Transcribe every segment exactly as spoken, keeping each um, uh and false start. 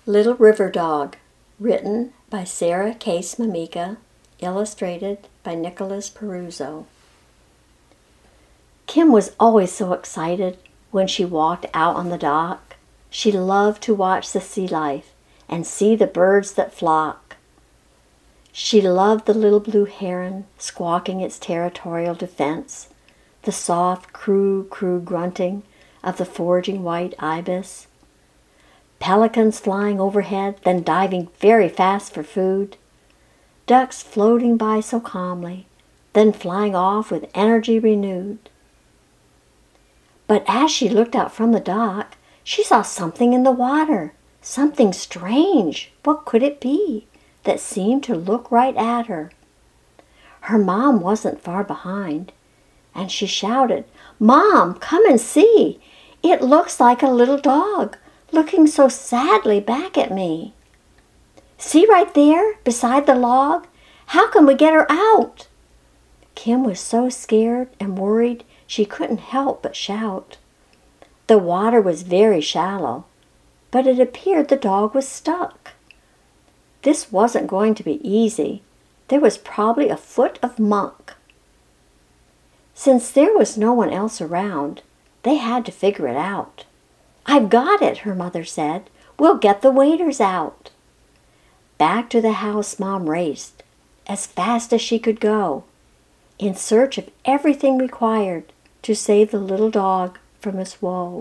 Little River Dog, written by Sarah Case Mamika, illustrated by Nicholas Peruzzo. Kim was always so excited when she walked out on the dock. She loved to watch the sea life and see the birds that flock. She loved the little blue heron squawking its territorial defense, the soft crew-crew grunting of the foraging white ibis, pelicans flying overhead, then diving very fast for food, ducks floating by so calmly, then flying off with energy renewed. But as she looked out from the dock, she saw something in the water, something strange. What could it be that seemed to look right at her? Her mom wasn't far behind, and she shouted, "Mom, come and see! It looks like a little dog, looking so sadly back at me. See right there, beside the log? How can we get her out?" Kim was so scared and worried she couldn't help but shout. The water was very shallow, but it appeared the dog was stuck. This wasn't going to be easy. There was probably a foot of muck. Since there was no one else around, they had to figure it out. "I've got it," her mother said. "We'll get the waiters out." Back to the house Mom raced, as fast as she could go, in search of everything required to save the little dog from its woe.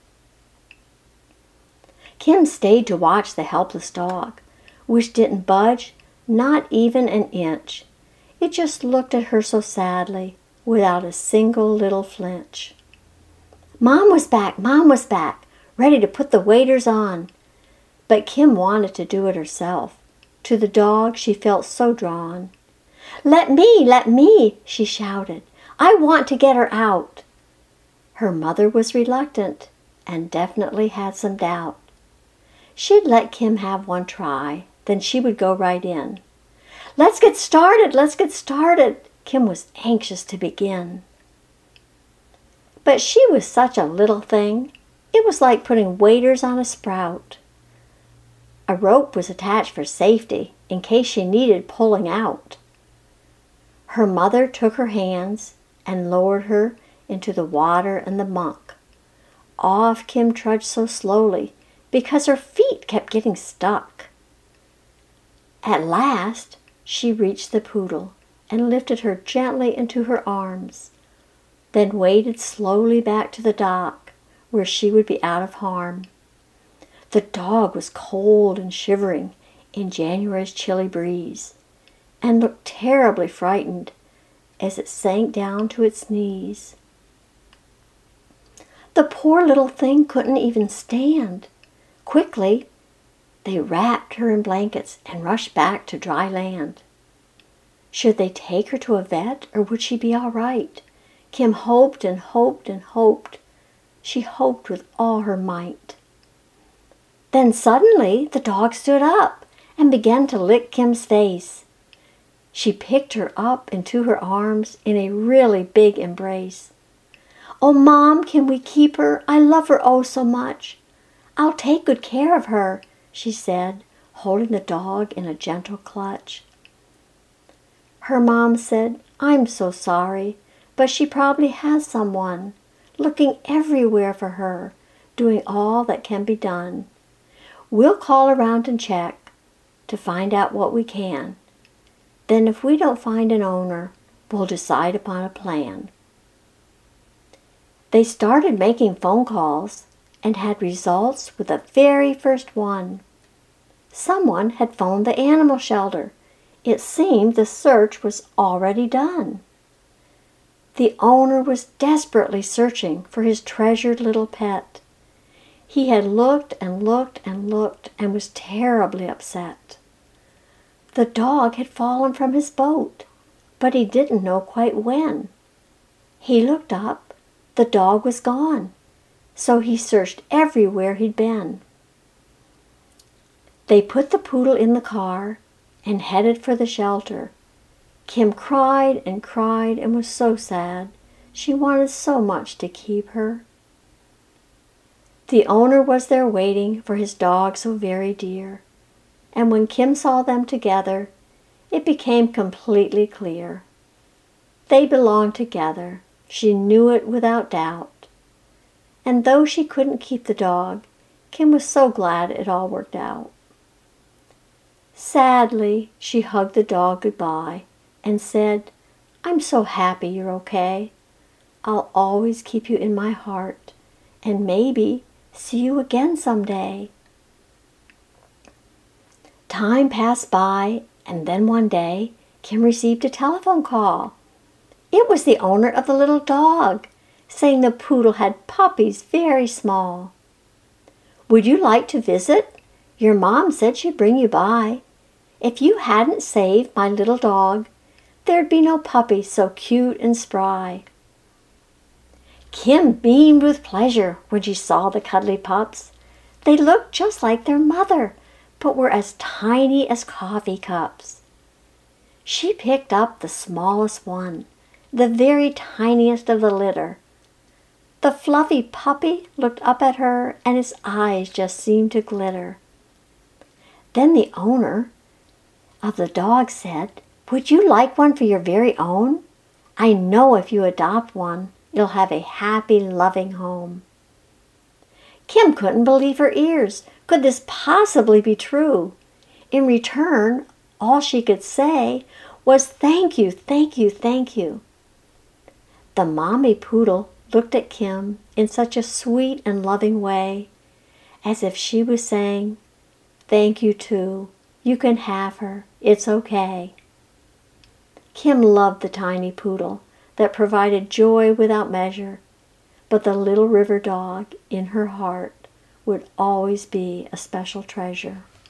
Kim stayed to watch the helpless dog, which didn't budge, not even an inch. It just looked at her so sadly, without a single little flinch. Mom was back, Mom was back, ready to put the waiters on. But Kim wanted to do it herself. To the dog she felt so drawn. "Let me, let me," she shouted. "I want to get her out." Her mother was reluctant and definitely had some doubt. She'd let Kim have one try, then she would go right in. "Let's get started, let's get started." Kim was anxious to begin. But she was such a little thing. It was like putting waiters on a sprout. A rope was attached for safety in case she needed pulling out. Her mother took her hands and lowered her into the water and the muck. Off Kim trudged so slowly because her feet kept getting stuck. At last she reached the poodle and lifted her gently into her arms, then waded slowly back to the dock where she would be out of harm. The dog was cold and shivering in January's chilly breeze, and looked terribly frightened as it sank down to its knees. The poor little thing couldn't even stand. Quickly, they wrapped her in blankets and rushed back to dry land. Should they take her to a vet, or would she be all right? Kim hoped and hoped and hoped. She hoped with all her might. Then suddenly the dog stood up and began to lick Kim's face. She picked her up into her arms in a really big embrace. "Oh, Mom, can we keep her? I love her oh so much. I'll take good care of her," she said, holding the dog in a gentle clutch. Her mom said, "I'm so sorry, but she probably has someone, looking everywhere for her, doing all that can be done. We'll call around and check to find out what we can. Then if we don't find an owner, we'll decide upon a plan." They started making phone calls and had results with the very first one. Someone had phoned the animal shelter. It seemed the search was already done. The owner was desperately searching for his treasured little pet. He had looked and looked and looked and was terribly upset. The dog had fallen from his boat, but he didn't know quite when. He looked up. The dog was gone, so he searched everywhere he'd been. They put the poodle in the car and headed for the shelter. Kim cried and cried and was so sad. She wanted so much to keep her. The owner was there waiting for his dog so very dear, and when Kim saw them together, it became completely clear. They belonged together, she knew it without doubt. And though she couldn't keep the dog, Kim was so glad it all worked out. Sadly, she hugged the dog goodbye and said, "I'm so happy you're okay. I'll always keep you in my heart and maybe see you again someday." Time passed by, and then one day, Kim received a telephone call. It was the owner of the little dog, saying the poodle had puppies very small. "Would you like to visit? Your mom said she'd bring you by. If you hadn't saved my little dog, there'd be no puppy so cute and spry." Kim beamed with pleasure when she saw the cuddly pups. They looked just like their mother, but were as tiny as coffee cups. She picked up the smallest one, the very tiniest of the litter. The fluffy puppy looked up at her, and his eyes just seemed to glitter. Then the owner of the dog said, "Would you like one for your very own? I know if you adopt one, you'll have a happy, loving home." Kim couldn't believe her ears. Could this possibly be true? In return, all she could say was, "Thank you, thank you, thank you." The mommy poodle looked at Kim in such a sweet and loving way, as if she was saying, "Thank you too. You can have her. It's okay." Kim loved the tiny poodle that provided joy without measure, but the little river dog in her heart would always be a special treasure.